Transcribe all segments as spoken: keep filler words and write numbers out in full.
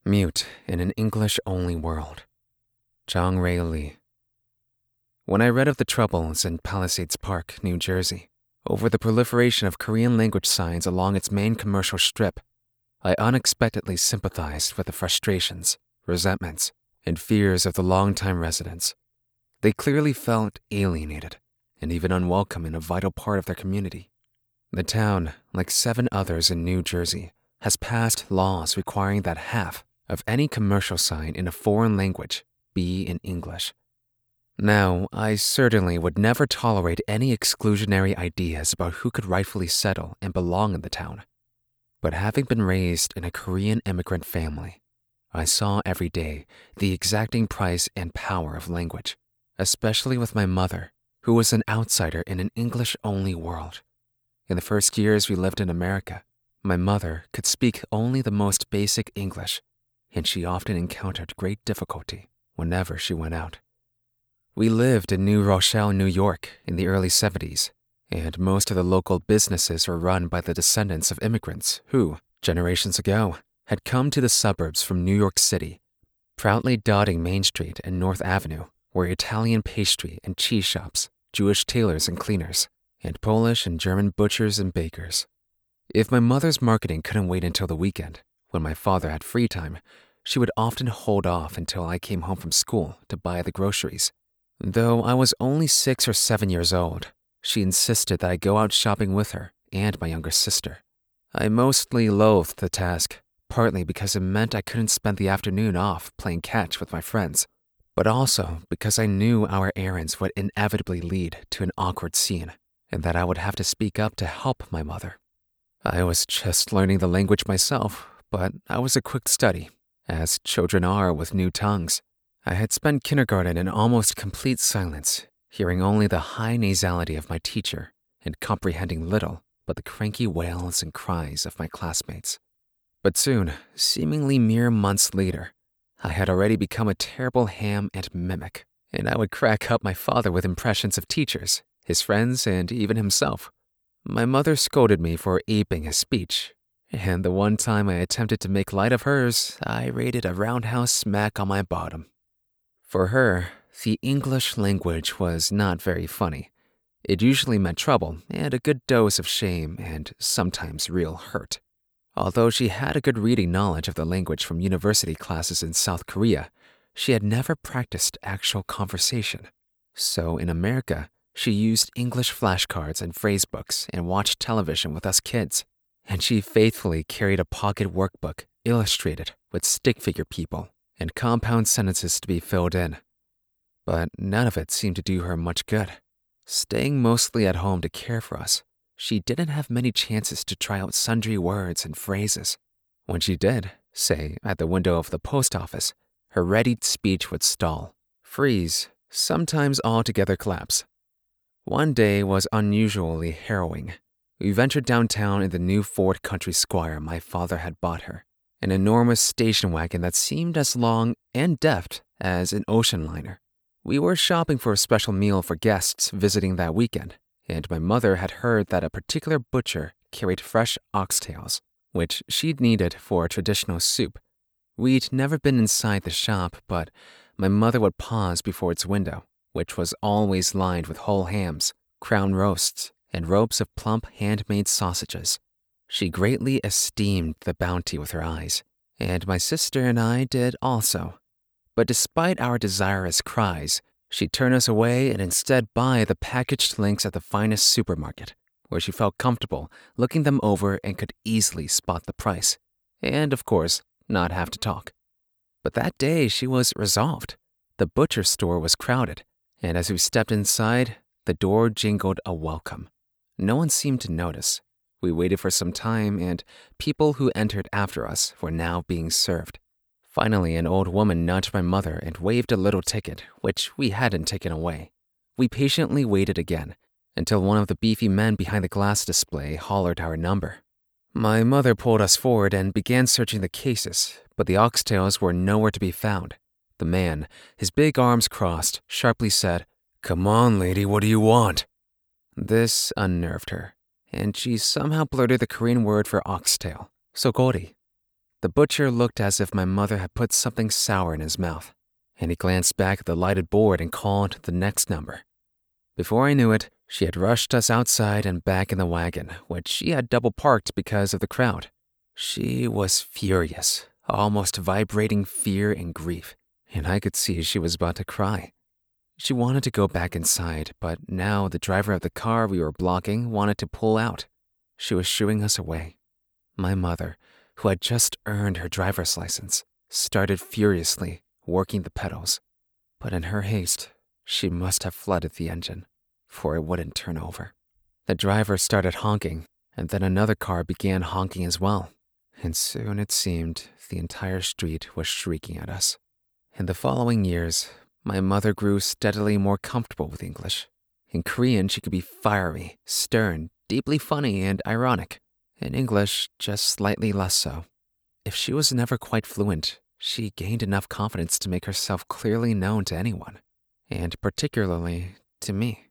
Mute in an English-only world. Zhang Rui Li. When I read of the troubles in Palisades Park, New Jersey, over the proliferation of Korean language signs along its main commercial strip, I unexpectedly sympathized with the frustrations, resentments, and fears of the longtime residents. They clearly felt alienated and even unwelcome in a vital part of their community. The town, like seven others in New Jersey, has passed laws requiring that half of any commercial sign in a foreign language be in English. Now, I certainly would never tolerate any exclusionary ideas about who could rightfully settle and belong in the town. But having been raised in a Korean immigrant family, I saw every day the exacting price and power of language, especially with my mother, who was an outsider in an English-only world. In the first years we lived in America, my mother could speak only the most basic English, and she often encountered great difficulty whenever she went out. We lived in New Rochelle, New York in the early seventies, and most of the local businesses were run by the descendants of immigrants who, generations ago, had come to the suburbs from New York City. Proudly dotting Main Street and North Avenue were Italian pastry and cheese shops, Jewish tailors and cleaners, and Polish and German butchers and bakers. If my mother's marketing couldn't wait until the weekend, when my father had free time, she would often hold off until I came home from school to buy the groceries. Though I was only six or seven years old, she insisted that I go out shopping with her and my younger sister. I mostly loathed the task, partly because it meant I couldn't spend the afternoon off playing catch with my friends, but also because I knew our errands would inevitably lead to an awkward scene, and that I would have to speak up to help my mother. I was just learning the language myself, but I was a quick study, as children are with new tongues. I had spent kindergarten in almost complete silence, hearing only the high nasality of my teacher and comprehending little but the cranky wails and cries of my classmates. But soon, seemingly mere months later, I had already become a terrible ham and mimic, and I would crack up my father with impressions of teachers, his friends, and even himself. My mother scolded me for aping his speech, and the one time I attempted to make light of hers, I rated a roundhouse smack on my bottom. For her, the English language was not very funny. It usually meant trouble and a good dose of shame and sometimes real hurt. Although she had a good reading knowledge of the language from university classes in South Korea, she had never practiced actual conversation. So in America, she used English flashcards and phrase books and watched television with us kids. And she faithfully carried a pocket workbook illustrated with stick figure people and compound sentences to be filled in. But none of it seemed to do her much good. Staying mostly at home to care for us, she didn't have many chances to try out sundry words and phrases. When she did, say, at the window of the post office, her readied speech would stall, freeze, sometimes altogether collapse. One day was unusually harrowing. We ventured downtown in the new Ford Country Squire my father had bought her, an enormous station wagon that seemed as long and deft as an ocean liner. We were shopping for a special meal for guests visiting that weekend, and my mother had heard that a particular butcher carried fresh oxtails, which she'd needed for a traditional soup. We'd never been inside the shop, but my mother would pause before its window, which was always lined with whole hams, crown roasts, and ropes of plump handmade sausages. She greatly esteemed the bounty with her eyes, and my sister and I did also. But despite our desirous cries, she'd turn us away and instead buy the packaged links at the finest supermarket, where she felt comfortable looking them over and could easily spot the price, and of course, not have to talk. But that day she was resolved. The butcher store was crowded, and as we stepped inside, the door jingled a welcome. No one seemed to notice. We waited for some time, and people who entered after us were now being served. Finally, an old woman nudged my mother and waved a little ticket, which we hadn't taken away. We patiently waited again, until one of the beefy men behind the glass display hollered our number. My mother pulled us forward and began searching the cases, but the oxtails were nowhere to be found. The man, his big arms crossed, sharply said, "Come on, lady, what do you want?" This unnerved her, and she somehow blurted the Korean word for oxtail, sogori. The butcher looked as if my mother had put something sour in his mouth, and he glanced back at the lighted board and called the next number. Before I knew it, she had rushed us outside and back in the wagon, which she had double parked because of the crowd. She was furious, almost vibrating fear and grief, and I could see she was about to cry. She wanted to go back inside, but now the driver of the car we were blocking wanted to pull out. She was shooing us away. My mother, who had just earned her driver's license, started furiously working the pedals. But in her haste, she must have flooded the engine, for it wouldn't turn over. The driver started honking, and then another car began honking as well, and soon it seemed the entire street was shrieking at us. In the following years, my mother grew steadily more comfortable with English. In Korean, she could be fiery, stern, deeply funny, and ironic. In English, just slightly less so. If she was never quite fluent, she gained enough confidence to make herself clearly known to anyone, and particularly to me.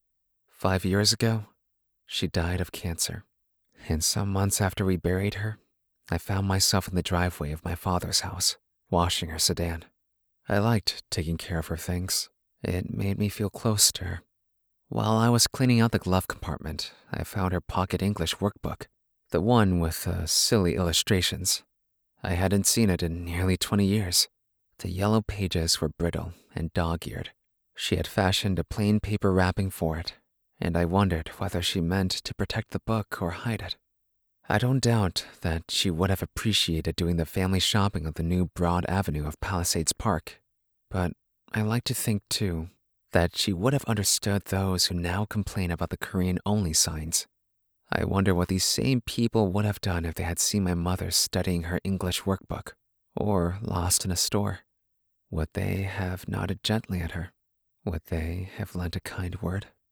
Five years ago, she died of cancer, and some months after we buried her, I found myself in the driveway of my father's house, washing her sedan. I liked taking care of her things. It made me feel close to her. While I was cleaning out the glove compartment, I found her pocket English workbook, the one with uh, silly illustrations. I hadn't seen it in nearly twenty years. The yellow pages were brittle and dog-eared. She had fashioned a plain paper wrapping for it, and I wondered whether she meant to protect the book or hide it. I don't doubt that she would have appreciated doing the family shopping of the new broad avenue of Palisades Park, but I like to think, too, that she would have understood those who now complain about the Korean-only signs. I wonder what these same people would have done if they had seen my mother studying her English workbook, or lost in a store. Would they have nodded gently at her? Would they have lent a kind word?